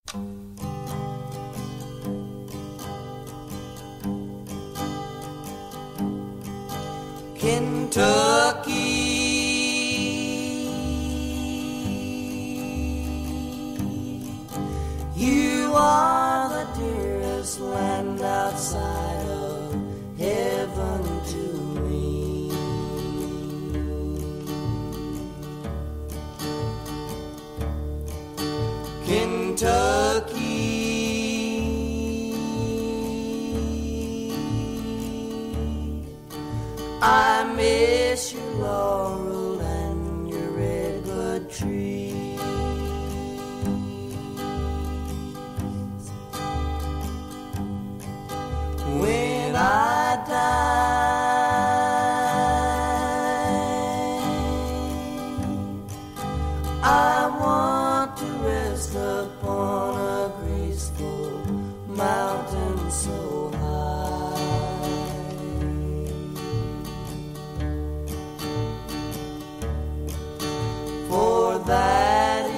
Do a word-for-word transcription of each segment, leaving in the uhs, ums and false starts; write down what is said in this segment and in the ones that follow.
Kentucky, you are the dearest land outside of heaven to me. Kentucky, I miss your laurel and your redwood trees. When I die, I want to rest upon a graceful mountain so high. For that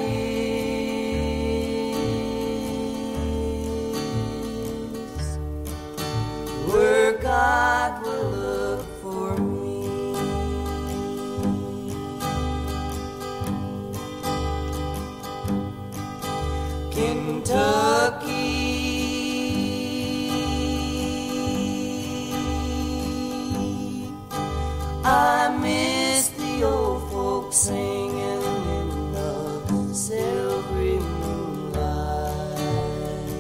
is where God will look for me. Kentucky, I miss the old folks singing in the silvery moonlight.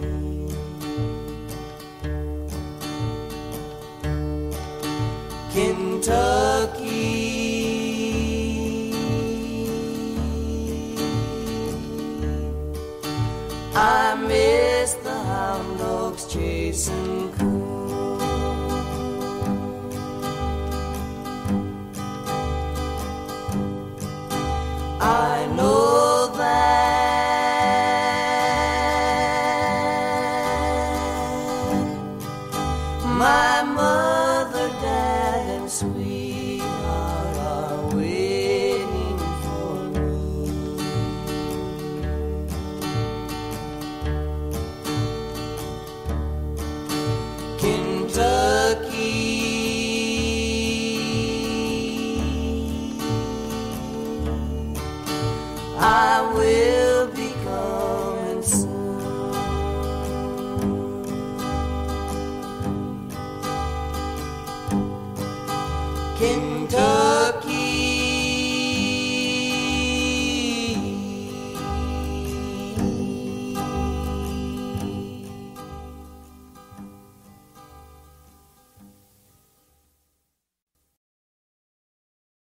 Kentucky, I miss the hound dogs chasing coon. I